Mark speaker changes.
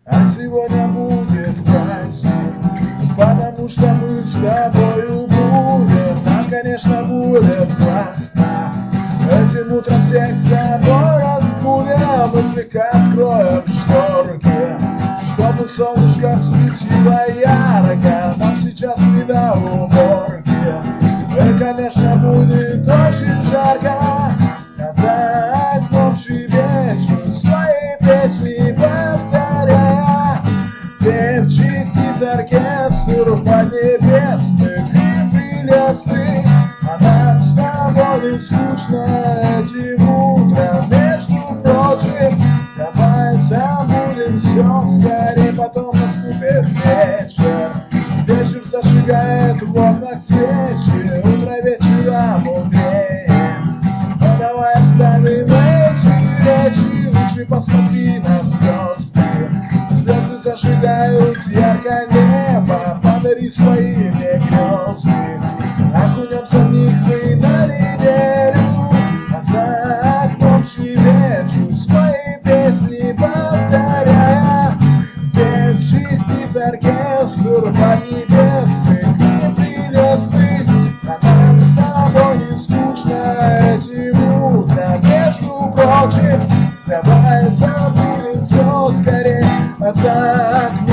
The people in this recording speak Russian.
Speaker 1: А сегодня будет праздник, потому что мы с тобою будем. Нам, конечно, будет классно. Этим утром всех с тобой разбудим и слегка откроем шторки, чтобы солнышко светило ярко. Нам сейчас не до уборки. И, конечно, будет очень жарко. А за окном щебечут свои песни, повторяя. Певчик из оркестра поднебесных и прелестных. А нам с тобой не скучно этим утром, между прочим. Давай забудем все скорее, потом наступит вечер. Вечер зажигает в окнах свечи, утро вечера мудрее. Но давай оставим эти речи, лучше посмотри на звезды. Звезды зажигают ярко небо, подари свои мне грезы. Окунемся в них мы на неделю, а за окном щебечут свои песни, повторяя. Певчик из оркестра поднебесных и прелестных. А нам с тобой не скучно этим утром, между прочим. Давай забудем все скорее, а за окном